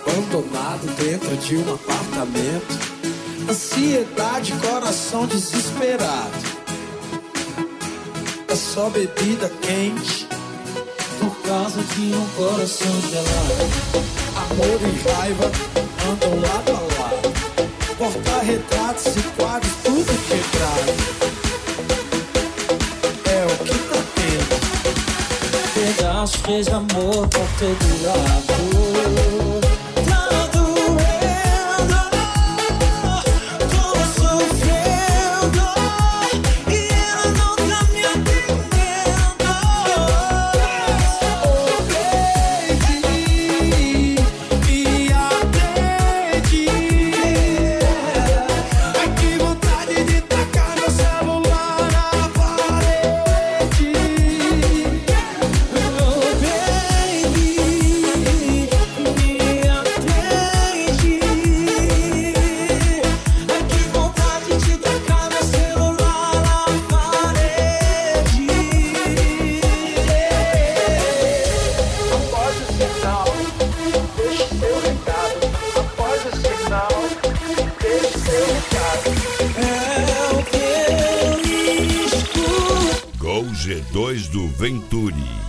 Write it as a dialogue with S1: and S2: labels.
S1: abandonado dentro de um apartamento. Ansiedade, coração desesperado. É só bebida quente por causa de um coração gelado. Amor e raiva andam lado a lado. Porta-retratos e quadros, tudo quebrado. É o que tá tendo. Pedaços de amor por todo lado. Tá doendo, tô sofrendo e ela não tá me atendendo. Oh baby, me atende. Ai que vontade de tacar meu celular na parede. Oh baby, me atende. Ai que vontade de tacar meu celular na parede. Após o sinal, deixe seu recado. Após o sinal, deixe seu recado. É o que eu escuto.
S2: Gol G2 do Venturi.